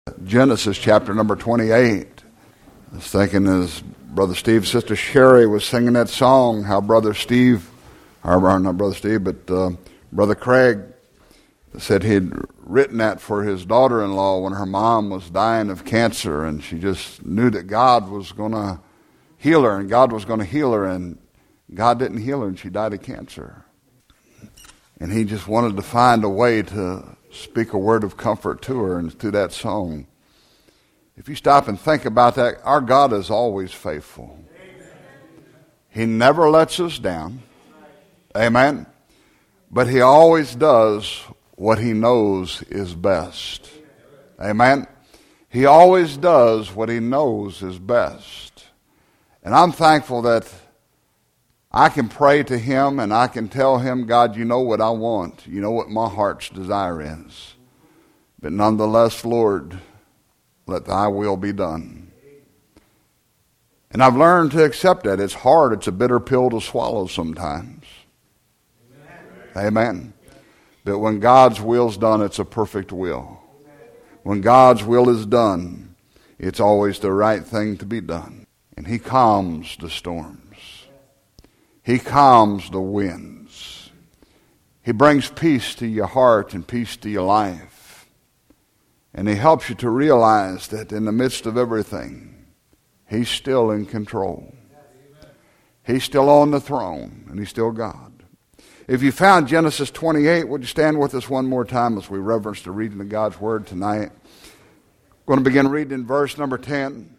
Genesis chapter number 28. I was thinking as Brother Steve, Sister Sherry was singing that song, how Brother Steve, or not Brother Steve, but Brother Craig said he'd written that for his daughter-in-law when her mom was dying of cancer, and she just knew that God was going to heal her, and God was going to heal her, and God didn't heal her, and she died of cancer. And he just wanted to find a way to speak a word of comfort to her, and through that song. If you stop and think about that, our God is always faithful. He never lets us down. Amen. But he always does what he knows is best. Amen. He always does what he knows is best. And I'm thankful that I can pray to him and I can tell him, God, you know what I want. You know what my heart's desire is. But nonetheless, Lord, let thy will be done. And I've learned to accept that. It's hard. It's a bitter pill to swallow sometimes. Amen. But when God's will's done, it's a perfect will. When God's will is done, it's always the right thing to be done. And he calms the storms. He calms the winds. He brings peace to your heart and peace to your life. And he helps you to realize that in the midst of everything, he's still in control. He's still on the throne, and he's still God. If you found Genesis 28, would you stand with us one more time as we reverence the reading of God's Word tonight? We're going to begin reading in verse number 10.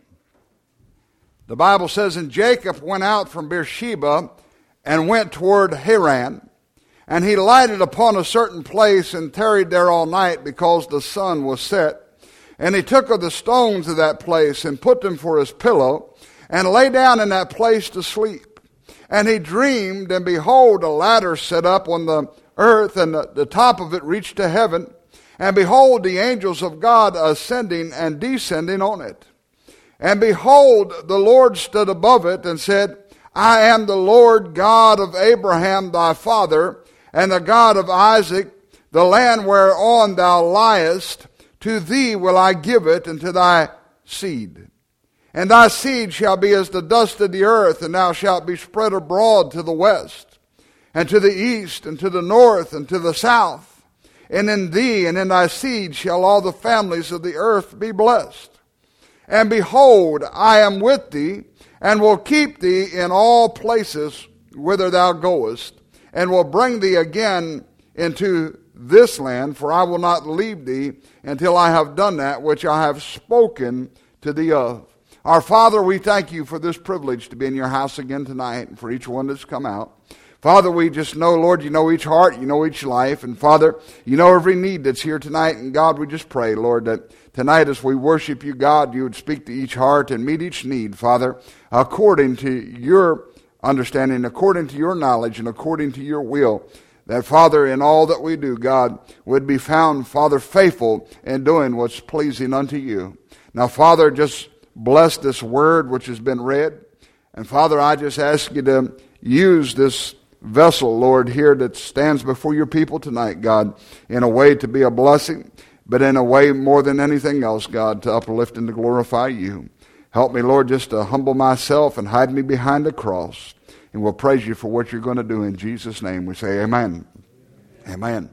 The Bible says, And Jacob went out from Beersheba and went toward Haran. And he lighted upon a certain place and tarried there all night because the sun was set. And he took of the stones of that place and put them for his pillow and lay down in that place to sleep. And he dreamed, and behold, a ladder set up on the earth, and the top of it reached to heaven. And behold, the angels of God ascending and descending on it. And behold, the Lord stood above it and said, I am the Lord God of Abraham thy father, and the God of Isaac. The land whereon thou liest, to thee will I give it, and to thy seed. And thy seed shall be as the dust of the earth, and thou shalt be spread abroad to the west, and to the east, and to the north, and to the south. And in thee and in thy seed shall all the families of the earth be blessed. And behold, I am with thee, and will keep thee in all places whither thou goest, and will bring thee again into this land, for I will not leave thee until I have done that which I have spoken to thee of. Our Father, we thank you for this privilege to be in your house again tonight, and for each one that's come out. Father, we just know, Lord, you know each heart, you know each life, and Father, you know every need that's here tonight, and God, we just pray, Lord, that tonight as we worship you, God, you would speak to each heart and meet each need, Father, according to your understanding, according to your knowledge, and according to your will, that, Father, in all that we do, God, would be found, Father, faithful in doing what's pleasing unto you. Now, Father, just bless this word which has been read, and Father, I just ask you to use this vessel, Lord, here that stands before your people tonight, God, in a way to be a blessing, but in a way more than anything else, God, to uplift and to glorify you. Help me, Lord, just to humble myself and hide me behind the cross, and we'll praise you for what you're going to do. In Jesus' name we say amen. Amen.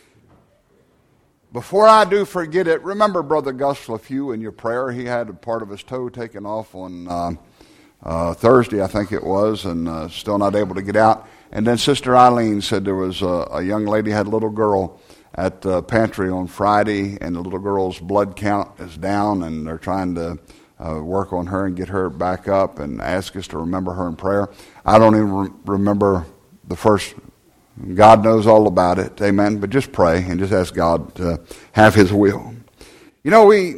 Before I do forget it, remember Brother Gus LaFew in your prayer. He had a part of his toe taken off on Thursday, I think it was, and still not able to get out. And then Sister Eileen said there was a young lady had a little girl at the pantry on Friday, and the little girl's blood count is down, and they're trying to work on her and get her back up and ask us to remember her in prayer. I don't even remember the first. God knows all about it, amen, but just pray and just ask God to have his will. You know, we've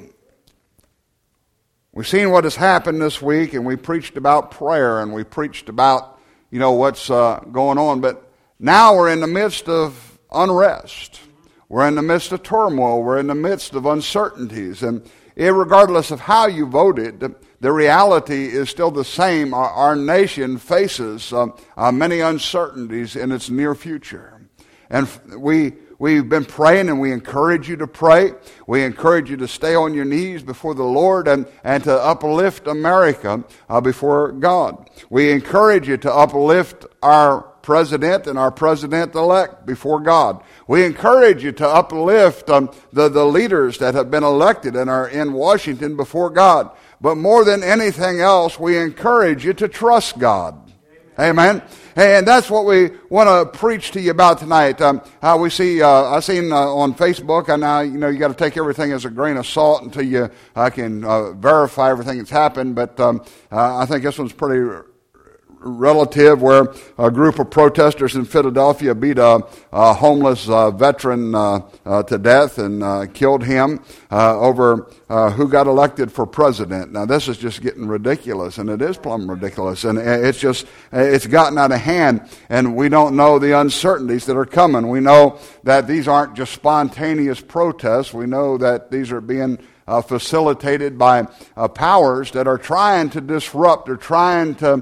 seen what has happened this week, and we preached about prayer, and we preached about, you know, what's going on, but now we're in the midst of unrest. We're in the midst of turmoil. We're in the midst of uncertainties, and regardless of how you voted, the reality is still the same. Our nation faces many uncertainties in its near future. And we we've been praying, and we encourage you to pray. We encourage you to stay on your knees before the Lord and to uplift America before God. We encourage you to uplift our president and our president-elect before God. We encourage you to uplift the leaders that have been elected and are in Washington before God. But more than anything else, we encourage you to trust God. Amen. And that's what we want to preach to you about tonight. We see, I've seen on Facebook, and now, you got to take everything as a grain of salt until you can verify everything that's happened. But I think this one's pretty relative, where a group of protesters in Philadelphia beat a homeless veteran to death and killed him over who got elected for president. Now, this is just getting ridiculous, and it is plumb ridiculous, and it's gotten out of hand, and we don't know the uncertainties that are coming. We know that these aren't just spontaneous protests. We know that these are being facilitated by powers that are trying to disrupt or trying to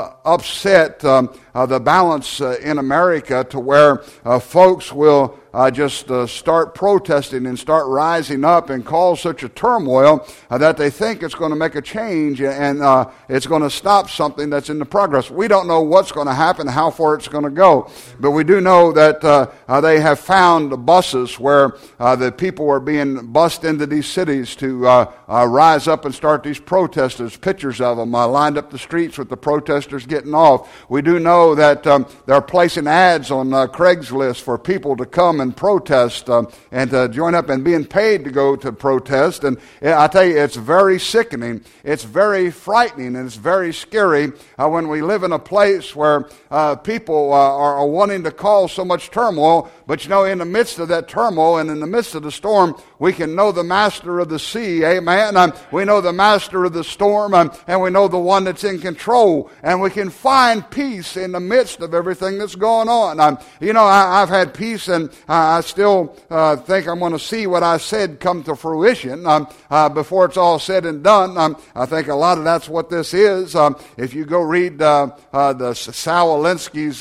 upset the balance in America, to where folks will just start protesting and start rising up and cause such a turmoil that they think it's going to make a change and it's going to stop something that's in the progress. We don't know what's going to happen, how far it's going to go, but we do know that they have found buses where the people are being bussed into these cities to rise up and start these protests. There's pictures of them lined up the streets with the protesters getting off. We do know that they're placing ads on Craigslist for people to come and protest and to join up, and being paid to go to protest. And I tell you, it's very sickening, it's very frightening, and it's very scary when we live in a place where people are wanting to cause so much turmoil. But in the midst of that turmoil and in the midst of the storm, we can know the master of the sea, amen. We know the master of the storm, and we know the one that's in control, and we can find peace in the midst of everything that's going on. I've had peace, and I still think I'm going to see what I said come to fruition before it's all said and done. I think a lot of that's what this is. If you go read the Saul Alinsky's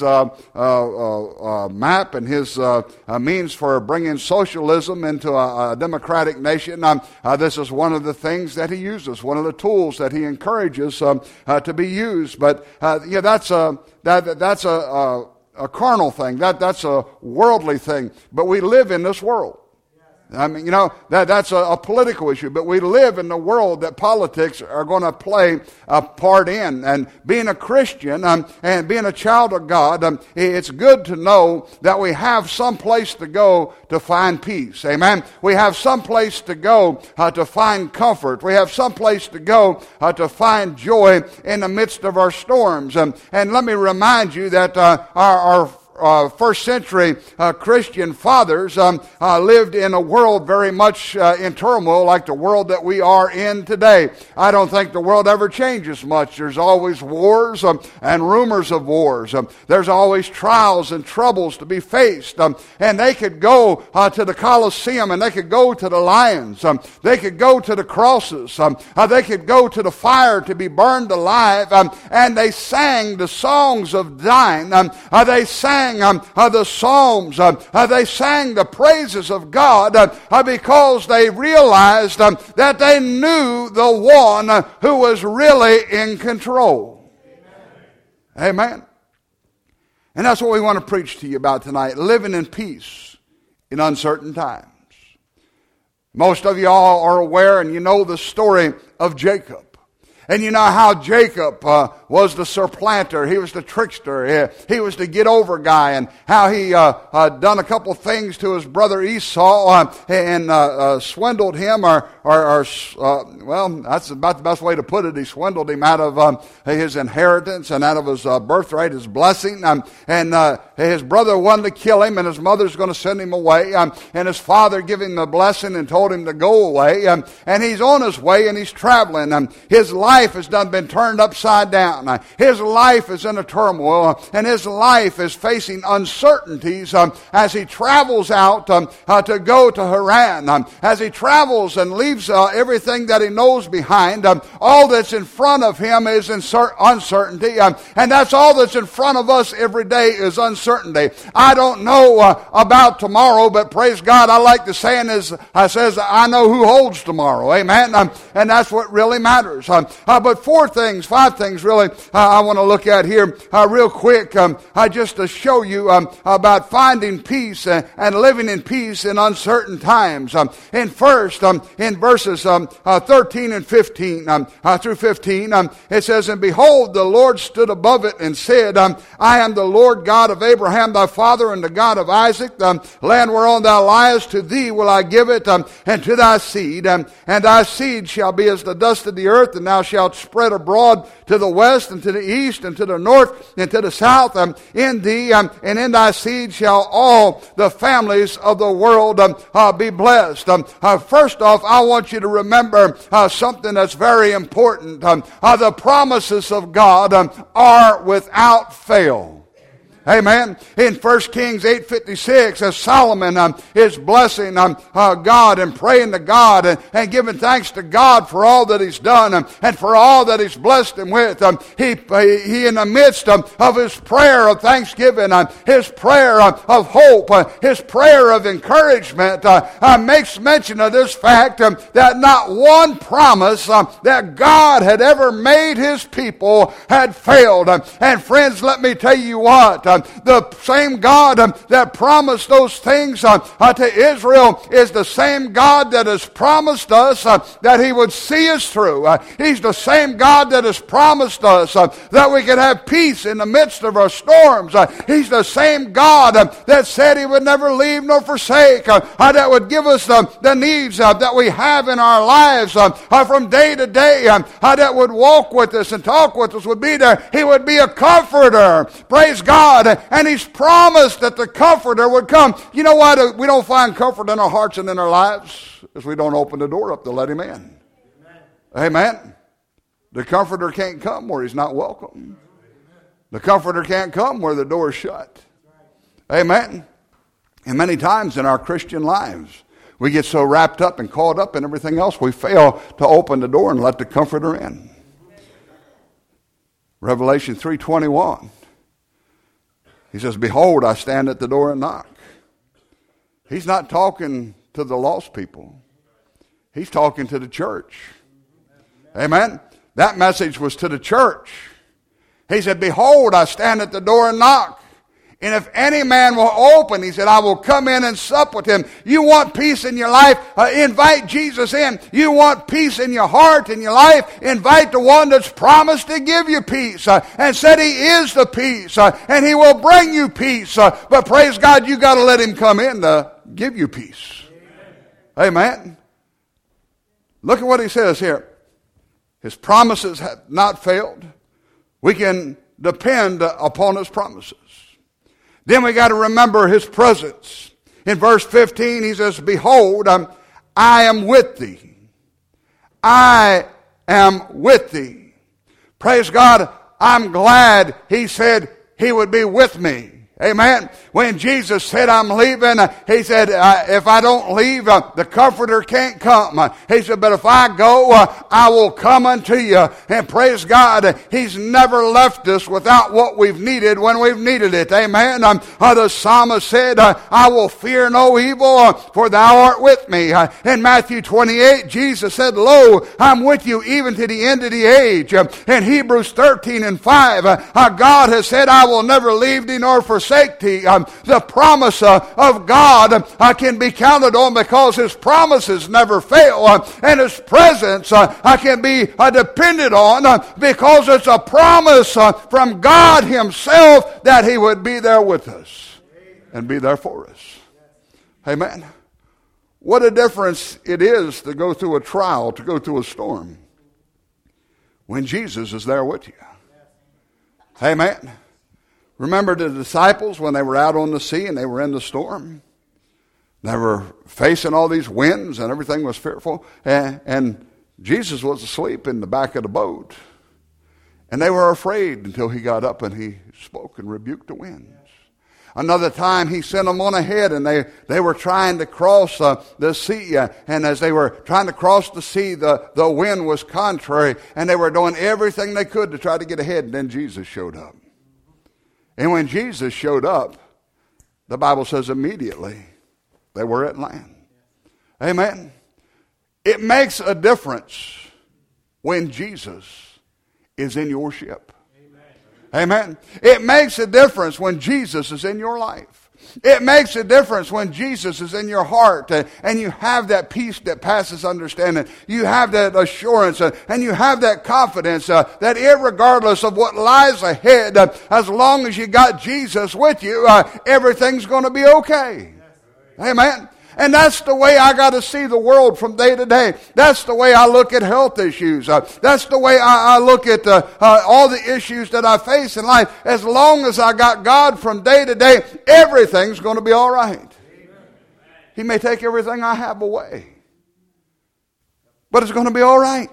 map and his means for bringing socialism into a democratic nation, this is one of the things that he uses, one of the tools that he encourages to be used. But that's a carnal thing. That's a worldly thing. But we live in this world. That's a political issue, but we live in the world that politics are going to play a part in. And being a Christian and being a child of God, it's good to know that we have some place to go to find peace. Amen. We have some place to go to find comfort. We have some place to go to find joy in the midst of our storms. And let me remind you that our first century Christian fathers lived in a world very much in turmoil, like the world that we are in today. I don't think the world ever changes much. There's always wars and rumors of wars. There's always trials and troubles to be faced. And they could go to the Colosseum, and they could go to the lions. They could go to the crosses. They could go to the fire to be burned alive. And they sang the songs of dying. They sang the psalms. They sang the praises of God because they realized that they knew the one who was really in control. Amen. And that's what we want to preach to you about tonight, living in peace in uncertain times. Most of you all are aware, and you know the story of Jacob. And you know how Jacob was the supplanter. He was the trickster. He was the get-over guy. And how he done a couple things to his brother Esau and swindled him. Well, that's about the best way to put it. He swindled him out of his inheritance and out of his birthright, his blessing. And his brother wanted to kill him, and his mother's going to send him away. And his father gave him the blessing and told him to go away. And he's on his way, and he's traveling. His life life has done been turned upside down. His life is in a turmoil, and his life is facing uncertainties as he travels out to go to Haran. As he travels and leaves everything that he knows behind, all that's in front of him is uncertainty, and that's all that's in front of us every day is uncertainty. I don't know about tomorrow, but praise God, I like the saying says, I know who holds tomorrow. Amen. And that's what really matters. But five things really I want to look at here real quick, just to show you about finding peace and living in peace in uncertain times. And first, in verses 13 and 15 through 15, it says, And behold, the Lord stood above it and said, I am the Lord God of Abraham thy father, and the God of Isaac. The land whereon thou liest, to thee will I give it, and to thy seed. And thy seed shall be as the dust of the earth, and thou shalt spread abroad to the west, and to the east, and to the north, and to the south. In thee and in thy seed shall all the families of the world be blessed. First off, I want you to remember something that's very important. The promises of God are without fail. Amen. In 1 Kings 8:56, as Solomon is blessing God and praying to God and giving thanks to God for all that he's done and for all that he's blessed him with, he in the midst of his prayer of thanksgiving, his prayer of hope, his prayer of encouragement, makes mention of this fact that not one promise that God had ever made his people had failed. And friends, let me tell you what, the same God that promised those things to Israel is the same God that has promised us that he would see us through. He's the same God that has promised us that we can have peace in the midst of our storms. He's the same God that said he would never leave nor forsake, that would give us the needs that we have in our lives from day to day, that would walk with us and talk with us, would be there. He would be a comforter. Praise God. And he's promised that the comforter would come. You know why we don't find comfort in our hearts and in our lives? Is we don't open the door up to let him in. Amen. The comforter can't come where he's not welcome. The comforter can't come where the door is shut. Amen. And many times in our Christian lives, we get so wrapped up and caught up in everything else, we fail to open the door and let the comforter in. Revelation 3:21. He says, Behold, I stand at the door and knock. He's not talking to the lost people. He's talking to the church. Amen. That message was to the church. He said, Behold, I stand at the door and knock. And if any man will open, he said, I will come in and sup with him. You want peace in your life? Invite Jesus in. You want peace in your heart, in your life? Invite the one that's promised to give you peace and said he is the peace and he will bring you peace. But praise God, you got to let him come in to give you peace. Amen. Look at what he says here. His promises have not failed. We can depend upon his promises. Then we got to remember his presence. In verse 15, he says, Behold, I am with thee. I am with thee. Praise God, I'm glad he said he would be with me. Amen. When Jesus said, I'm leaving, he said, if I don't leave, the comforter can't come. He said, but if I go, I will come unto you. And praise God, he's never left us without what we've needed when we've needed it. Amen. The psalmist said, I will fear no evil, for thou art with me. In Matthew 28, Jesus said, Lo, I'm with you even to the end of the age. In Hebrews 13:5, God has said, I will never leave thee nor forsake thee. The promise of God can be counted on because his promises never fail, and his presence can be depended on because it's a promise from God himself that he would be there with us and be there for us. Amen. What a difference it is to go through a trial, to go through a storm, when Jesus is there with you. Amen. Remember the disciples when they were out on the sea and they were in the storm? They were facing all these winds and everything was fearful. And Jesus was asleep in the back of the boat. And they were afraid until he got up and he spoke and rebuked the winds. Another time he sent them on ahead, and they were trying to cross the sea. And as they were trying to cross the sea, the wind was contrary. And they were doing everything they could to try to get ahead. And then Jesus showed up. And when Jesus showed up, the Bible says immediately they were at land. Amen. It makes a difference when Jesus is in your ship. Amen. It makes a difference when Jesus is in your life. It makes a difference when Jesus is in your heart and you have that peace that passes understanding. You have that assurance and you have that confidence that irregardless of what lies ahead, as long as you got Jesus with you, everything's going to be okay. Amen. And that's the way I got to see the world from day to day. That's the way I look at health issues. That's the way I look at all the issues that I face in life. As long as I got God from day to day, everything's going to be all right. He may take everything I have away, but it's going to be all right.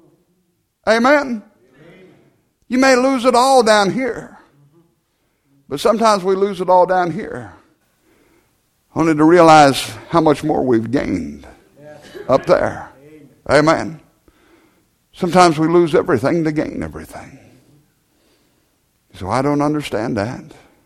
Amen? You may lose it all down here, but sometimes we lose it all down here, only to realize how much more we've gained up there. Amen. Sometimes we lose everything to gain everything. So I don't understand that.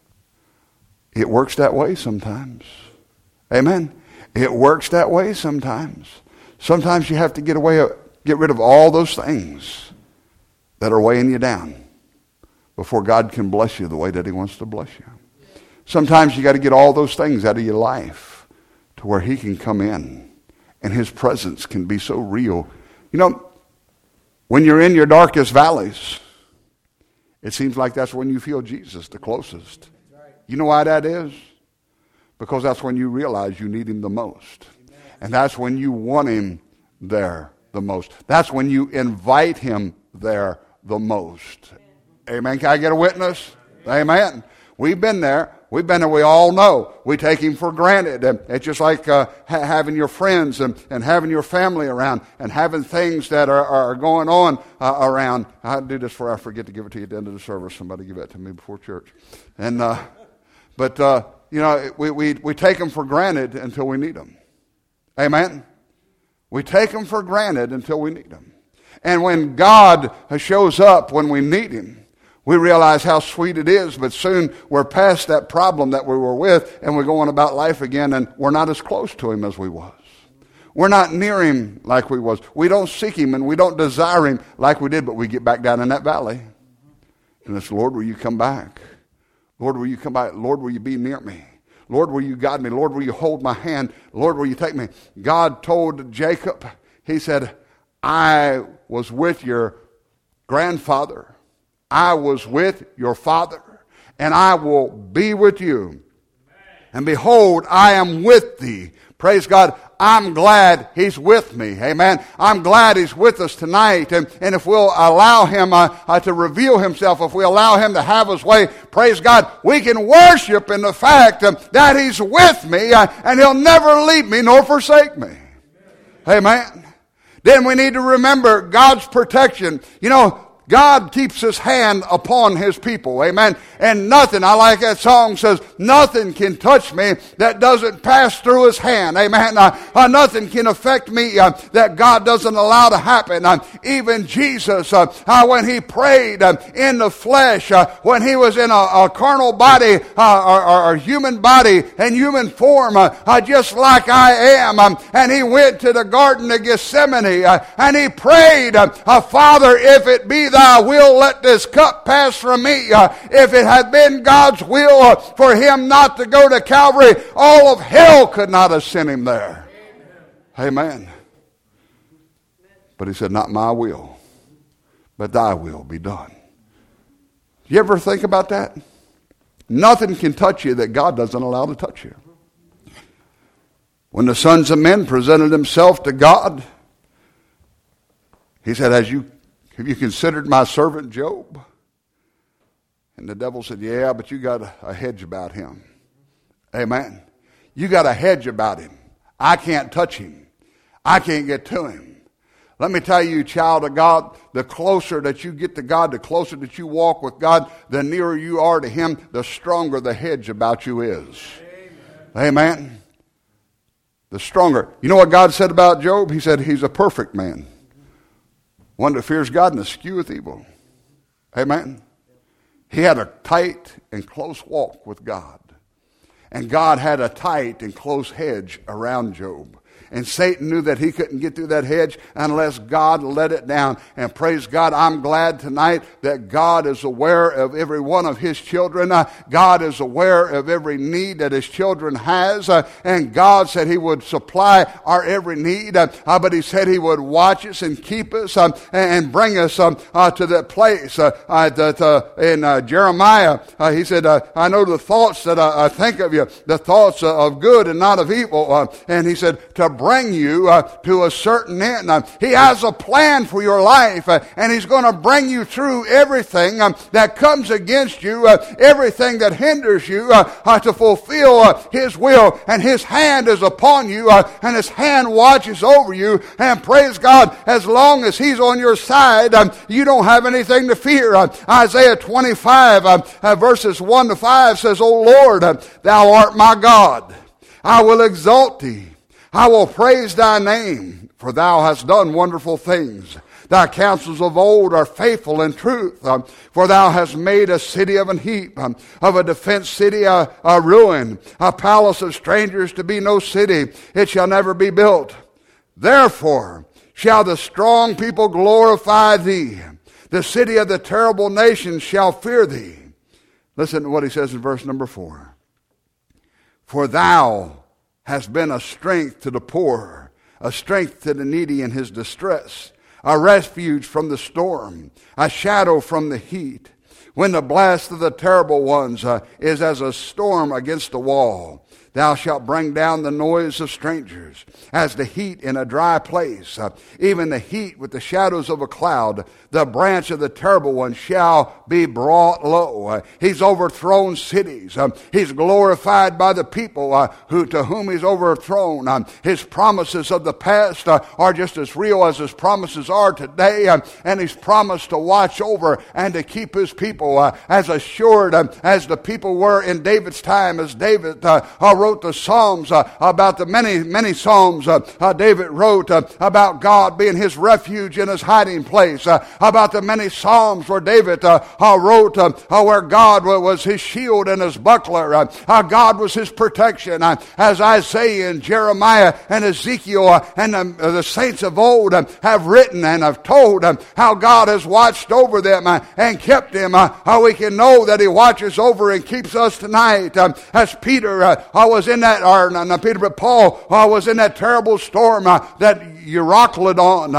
It works that way sometimes. Amen. It works that way sometimes. Sometimes you have to get rid of all those things that are weighing you down before God can bless you the way that he wants to bless you. Sometimes you got to get all those things out of your life to where he can come in and his presence can be so real. You know, when you're in your darkest valleys, it seems like that's when you feel Jesus the closest. You know why that is? Because that's when you realize you need him the most. And that's when you want him there the most. That's when you invite him there the most. Amen. Can I get a witness? Amen. We've been there. We've been there. We all know. We take him for granted. And it's just like having your friends and having your family around and having things that are going on around. I do this before I forget to give it to you at the end of the service. Somebody give that to me before church. And but we take them for granted until we need them. Amen. We take them for granted until we need them. And when God shows up when we need him, we realize how sweet it is, but soon we're past that problem that we were with, and we're going about life again, and we're not as close to him as we was. We're not near him like we was. We don't seek him, and we don't desire him like we did, but we get back down in that valley. And it's, Lord, will you come back? Lord, will you come back? Lord, will you be near me? Lord, will you guide me? Lord, will you hold my hand? Lord, will you take me? God told Jacob, he said, I was with your grandfather. I was with your father, and I will be with you. And behold, I am with thee. Praise God. I'm glad he's with me. Amen. I'm glad he's with us tonight. And if we'll allow him to reveal himself, if we allow him to have his way, praise God, we can worship in the fact that he's with me and he'll never leave me nor forsake me. Amen. Then we need to remember God's protection. You know, God keeps his hand upon his people. Amen. And nothing, I like that song, says, nothing can touch me that doesn't pass through his hand. Amen. Nothing can affect me that God doesn't allow to happen. Even Jesus, when he prayed in the flesh, when he was in a carnal body or human body and human form, just like I am, and he went to the Garden of Gethsemane and he prayed, Father, if it be thy will, let this cup pass from me. If it had been God's will for him not to go to Calvary, all of hell could not have sent him there. Amen. But he said, not my will, but thy will be done. You ever think about that? Nothing can touch you that God doesn't allow to touch you. When the sons of men presented themselves to God, he said, have you considered my servant Job? And the devil said, yeah, but you got a hedge about him. Amen. You got a hedge about him. I can't touch him. I can't get to him. Let me tell you, child of God, the closer that you get to God, the closer that you walk with God, the nearer you are to Him, the stronger the hedge about you is. Amen. The stronger. You know what God said about Job? He said he's a perfect man, one that fears God and escheweth evil. Amen. He had a tight and close walk with God. And God had a tight and close hedge around Job. And Satan knew that he couldn't get through that hedge unless God let it down. And praise God, I'm glad tonight that God is aware of every one of His children. God is aware of every need that His children has. And God said He would supply our every need. But He said He would watch us and keep us and bring us to that place. In Jeremiah, He said, I know the thoughts that I think of you, the thoughts of good and not of evil. And He said, to bring you to a certain end. He has a plan for your life, and He's going to bring you through everything that comes against you, everything that hinders you to fulfill His will. And His hand is upon you, and His hand watches over you. And praise God, as long as He's on your side, you don't have anything to fear. Isaiah 25 verses 1 to 5 says, O Lord, Thou art my God. I will exalt Thee. I will praise Thy name, for Thou hast done wonderful things. Thy counsels of old are faithful and truth. For Thou hast made a city of an heap, of a defense city a ruin, a palace of strangers to be no city. It shall never be built. Therefore shall the strong people glorify Thee. The city of the terrible nations shall fear Thee. Listen to what he says in verse number 4. For Thou has been a strength to the poor, a strength to the needy in his distress, a refuge from the storm, a shadow from the heat. When the blast of the terrible ones is as a storm against a wall, Thou shalt bring down the noise of strangers, as the heat in a dry place, even the heat with the shadows of a cloud. The branch of the terrible one shall be brought low. He's overthrown cities. He's glorified by the people to whom He's overthrown. His promises of the past are just as real as His promises are today. And He's promised to watch over and to keep His people as assured as the people were in David's time, as David wrote the Psalms about the many Psalms David wrote about God being his refuge and his hiding place, about the many Psalms where David wrote where God was his shield and his buckler, God was his protection, as Isaiah and Jeremiah and Ezekiel and the saints of old have written and have told how God has watched over them and kept them. How we can know that He watches over and keeps us tonight, as Peter was in that, or not Peter, but Paul was in that terrible storm, that Euroclydon,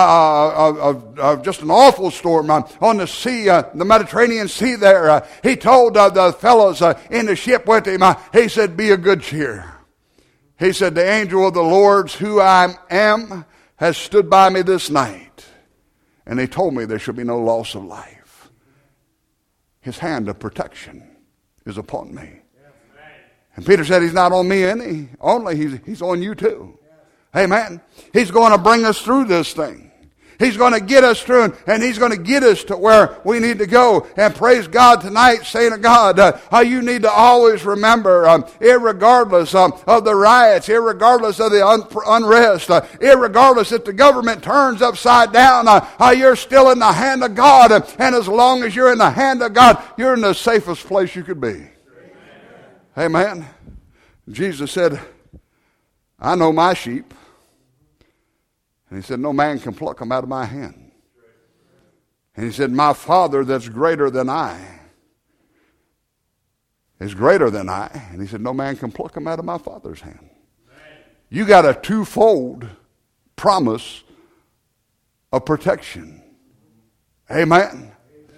just an awful storm on the sea, the Mediterranean Sea there. He told the fellows in the ship with him, he said, be of good cheer. He said, the angel of the Lord's who I am has stood by me this night, and he told me there should be no loss of life. His hand of protection is upon me. And Peter said, He's not on me only, He's on you too. Amen. He's going to bring us through this thing. He's going to get us through, and He's going to get us to where we need to go. And praise God tonight, saying to God, you need to always remember, irregardless of the riots, irregardless of the unrest, irregardless if the government turns upside down, you're still in the hand of God. And as long as you're in the hand of God, you're in the safest place you could be. Amen. Jesus said, I know my sheep. And He said, no man can pluck them out of my hand. And He said, my Father that's greater than I is greater than I. And He said, no man can pluck them out of my Father's hand. You got a twofold promise of protection. Amen.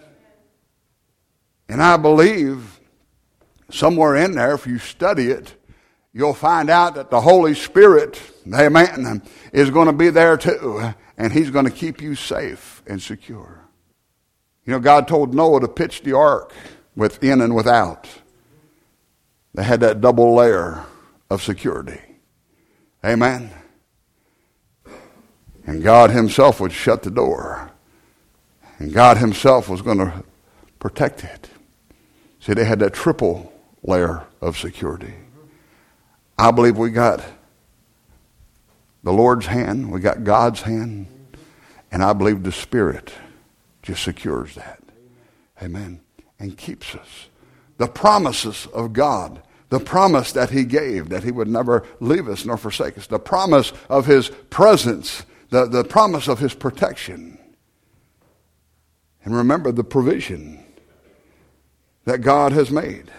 And I believe somewhere in there, if you study it, you'll find out that the Holy Spirit, amen, is going to be there too. And He's going to keep you safe and secure. You know, God told Noah to pitch the ark within and without. They had that double layer of security. Amen. And God himself would shut the door. And God himself was going to protect it. See, they had that triple layer of security. I believe we got the Lord's hand, we got God's hand, and I believe the Spirit just secures that. Amen. And keeps us. The promises of God, the promise that he gave, that he would never leave us nor forsake us, the promise of his presence, the promise of his protection. And remember the provision that God has made.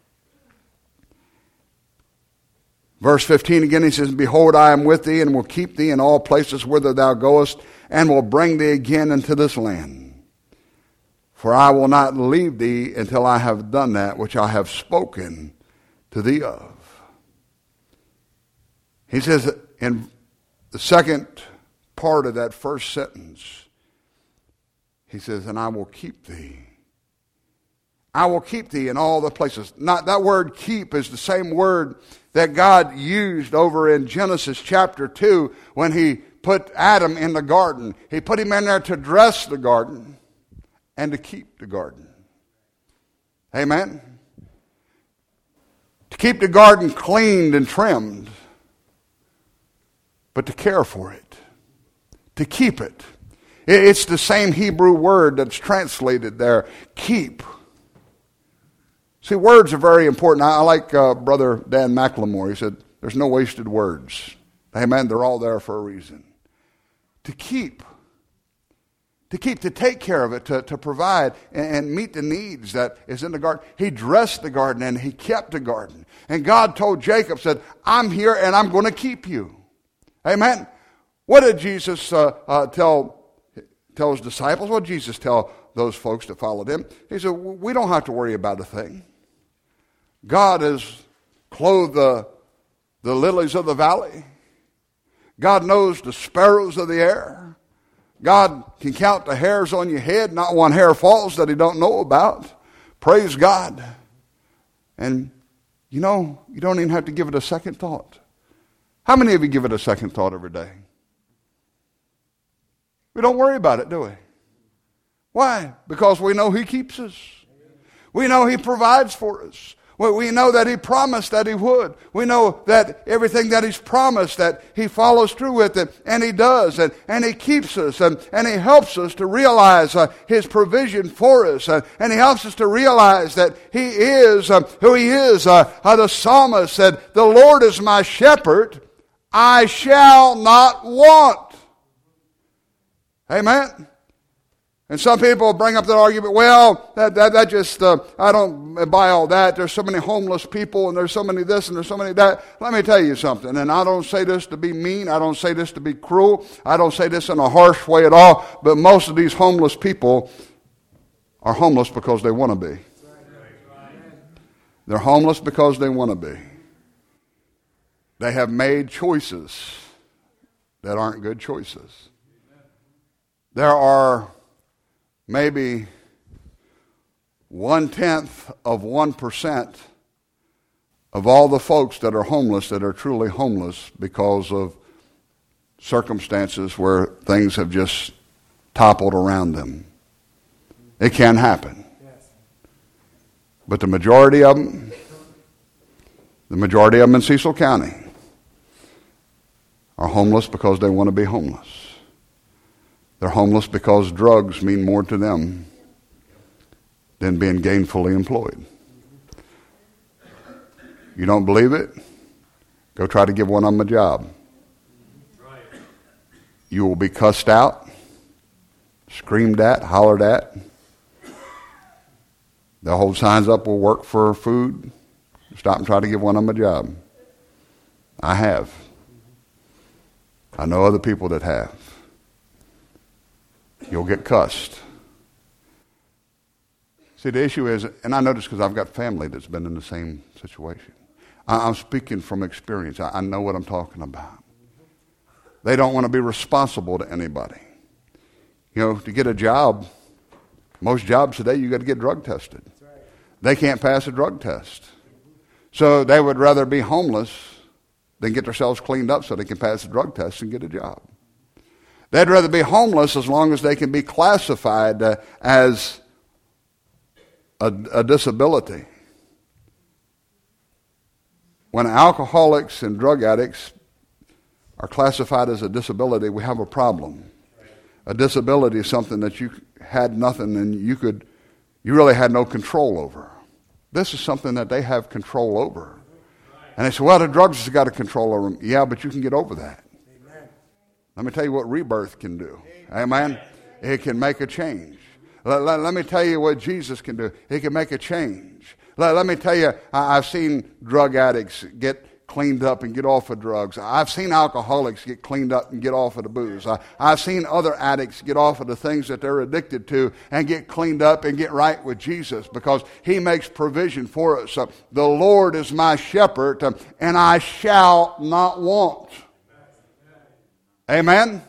Verse 15 again, he says, Behold, I am with thee, and will keep thee in all places whither thou goest, and will bring thee again into this land. For I will not leave thee until I have done that which I have spoken to thee of. He says in the second part of that first sentence, he says, and I will keep thee. I will keep thee in all the places. Not that word keep is the same word that God used over in Genesis chapter 2 when he put Adam in the garden. He put him in there to dress the garden and to keep the garden. Amen? To keep the garden cleaned and trimmed, but to care for it, to keep it. It's the same Hebrew word that's translated there, keep. See, words are very important. I like Brother Dan McLemore. He said, there's no wasted words. Amen. They're all there for a reason. To keep. To take care of it, to provide and meet the needs that is in the garden. He dressed the garden and he kept the garden. And God told Jacob, said, I'm here and I'm going to keep you. Amen. What did Jesus tell his disciples? What did Jesus tell those folks that followed him? He said, we don't have to worry about a thing. God has clothed the lilies of the valley. God knows the sparrows of the air. God can count the hairs on your head. Not one hair falls that he don't know about. Praise God. And you know, you don't even have to give it a second thought. How many of you give it a second thought every day? We don't worry about it, do we? Why? Because we know he keeps us. We know he provides for us. We know that he promised that he would. We know that everything that he's promised, that he follows through with it, and he does, and he keeps us, and he helps us to realize his provision for us, and he helps us to realize that he is who he is. The psalmist said, the Lord is my shepherd, I shall not want. Amen. And some people bring up that argument, well, that just, I don't buy all that. There's so many homeless people, and there's so many this, and there's so many that. Let me tell you something, and I don't say this to be mean. I don't say this to be cruel. I don't say this in a harsh way at all, but most of these homeless people are homeless because they want to be. They're homeless because they want to be. They have made choices that aren't good choices. There are maybe 0.1% of all the folks that are homeless that are truly homeless because of circumstances where things have just toppled around them. It can happen. But the majority of them in Cecil County are homeless because they want to be homeless. They're homeless because drugs mean more to them than being gainfully employed. You don't believe it? Go try to give one of them a job. You will be cussed out, screamed at, hollered at. They'll hold signs up, will work for food. Stop and try to give one of them a job. I have. I know other people that have. You'll get cussed. See, the issue is, and I know this because I've got family that's been in the same situation. I'm speaking from experience. I know what I'm talking about. They don't want to be responsible to anybody. You know, to get a job, most jobs today, you got to get drug tested. They can't pass a drug test. So they would rather be homeless than get themselves cleaned up so they can pass a drug test and get a job. They'd rather be homeless as long as they can be classified as a disability. When alcoholics and drug addicts are classified as a disability, we have a problem. A disability is something that you had nothing and you really had no control over. This is something that they have control over. And they say, well, the drugs has got a control over them. Yeah, but you can get over that. Amen. Let me tell you what rebirth can do. Amen. It can make a change. Let me tell you what Jesus can do. He can make a change. Let me tell you, I've seen drug addicts get cleaned up and get off of drugs. I've seen alcoholics get cleaned up and get off of the booze. I've seen other addicts get off of the things that they're addicted to and get cleaned up and get right with Jesus because He makes provision for us. The Lord is my shepherd, and I shall not want. Amen?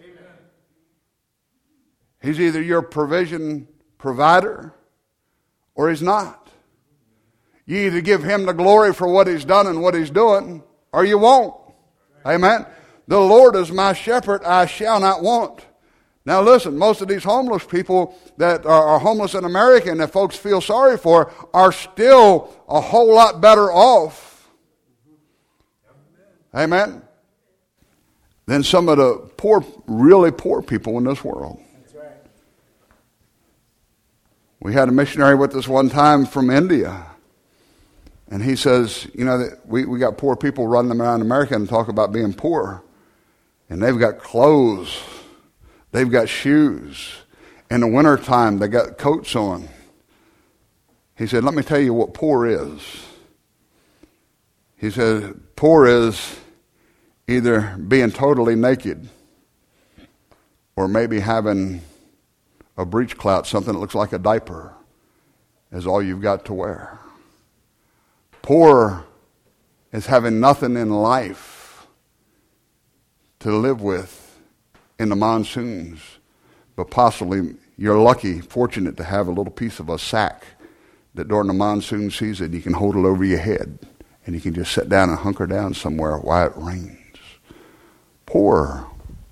He's either your provision provider or He's not. You either give Him the glory for what He's done and what He's doing, or you won't. Amen? The Lord is my shepherd, I shall not want. Now listen, most of these homeless people that are homeless in America and that folks feel sorry for are still a whole lot better off. Amen? Than some of the poor, really poor people in this world. That's right. We had a missionary with us one time from India. And he says, you know, we got poor people running around America and talk about being poor. And they've got clothes. They've got shoes. In the wintertime, they got coats on. He said, let me tell you what poor is. He said, poor is either being totally naked or maybe having a breech clout, something that looks like a diaper, is all you've got to wear. Poor is having nothing in life to live with in the monsoons, but possibly you're lucky, fortunate to have a little piece of a sack that during the monsoon season you can hold it over your head and you can just sit down and hunker down somewhere while it rains. Poor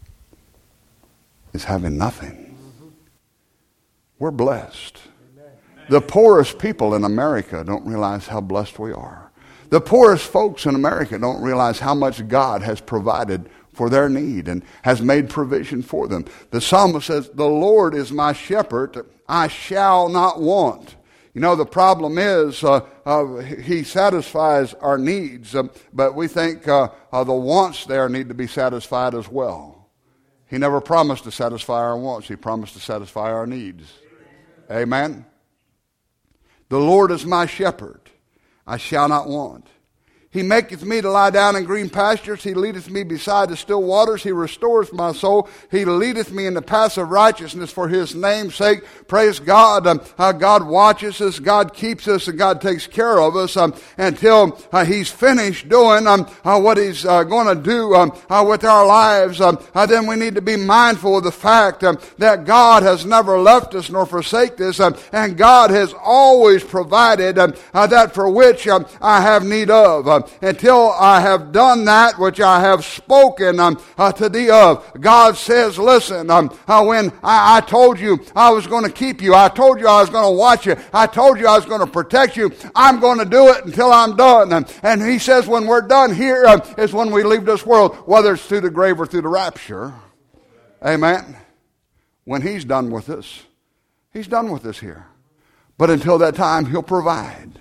is having nothing. We're blessed. The poorest people in America don't realize how blessed we are. The poorest folks in America don't realize how much God has provided for their need and has made provision for them. The psalmist says, the Lord is my shepherd, I shall not want. You know, the problem is He satisfies our needs, but we think the wants there need to be satisfied as well. He never promised to satisfy our wants. He promised to satisfy our needs. Amen? The Lord is my shepherd, I shall not want. He maketh me to lie down in green pastures. He leadeth me beside the still waters. He restoreth my soul. He leadeth me in the paths of righteousness for His name's sake. Praise God. God watches us, God keeps us, and God takes care of us until He's finished doing what He's going to do with our lives. Then we need to be mindful of the fact that God has never left us nor forsaken us, and God has always provided that for which I have need of. Until I have done that which I have spoken to thee of. God says, listen, when I told you I was going to keep you, I told you I was going to watch you, I told you I was going to protect you, I'm going to do it until I'm done. And He says when we're done here is when we leave this world, whether it's through the grave or through the rapture. Amen. When He's done with us, He's done with us here. But until that time, He'll provide.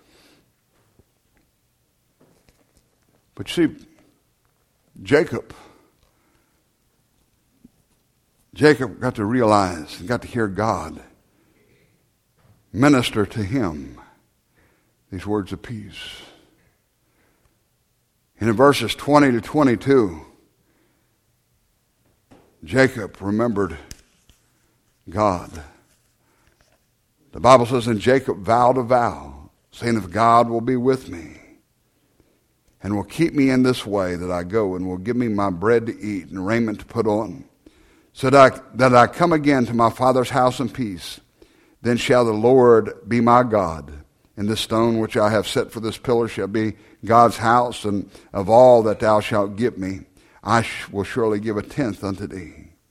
But see, Jacob got to realize and got to hear God minister to him these words of peace. And in verses 20 to 22, Jacob remembered God. The Bible says, and Jacob vowed a vow, saying, if God will be with me, and will keep me in this way that I go, and will give me my bread to eat and raiment to put on, so that I come again to my father's house in peace. Then shall the Lord be my God, and this stone which I have set for this pillar shall be God's house, and of all that thou shalt give me, I will surely give a tenth unto thee.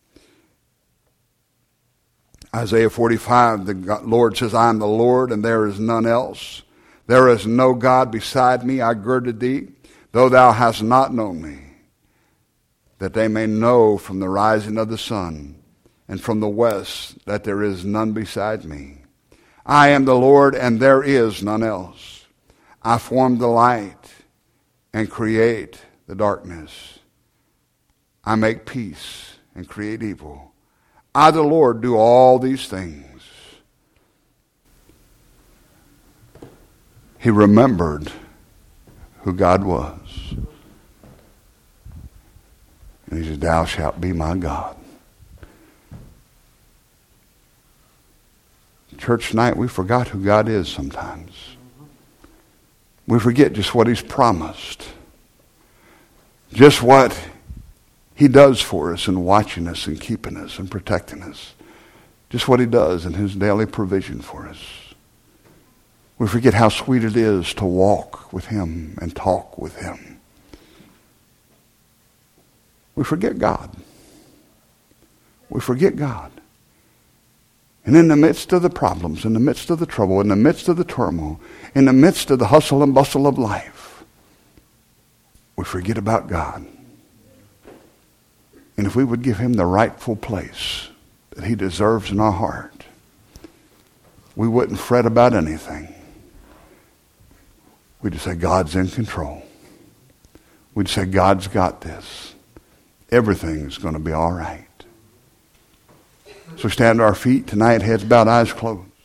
Isaiah 45, the Lord says, I am the Lord, and there is none else. There is no God beside me. I girded thee, though thou hast not known me, that they may know from the rising of the sun and from the west that there is none beside me. I am the Lord, and there is none else. I form the light and create the darkness. I make peace and create evil. I, the Lord, do all these things. He remembered who God was. And he said, thou shalt be my God. Church tonight, we forgot who God is sometimes. We forget just what he's promised. Just what he does for us in watching us and keeping us and protecting us. Just what he does in his daily provision for us. We forget how sweet it is to walk with him and talk with him. We forget God. We forget God. And in the midst of the problems, in the midst of the trouble, in the midst of the turmoil, in the midst of the hustle and bustle of life, we forget about God. And if we would give him the rightful place that he deserves in our heart, we wouldn't fret about anything. We'd just say, God's in control. We'd say, God's got this. Everything's going to be all right. So stand to our feet tonight, heads bowed, eyes closed.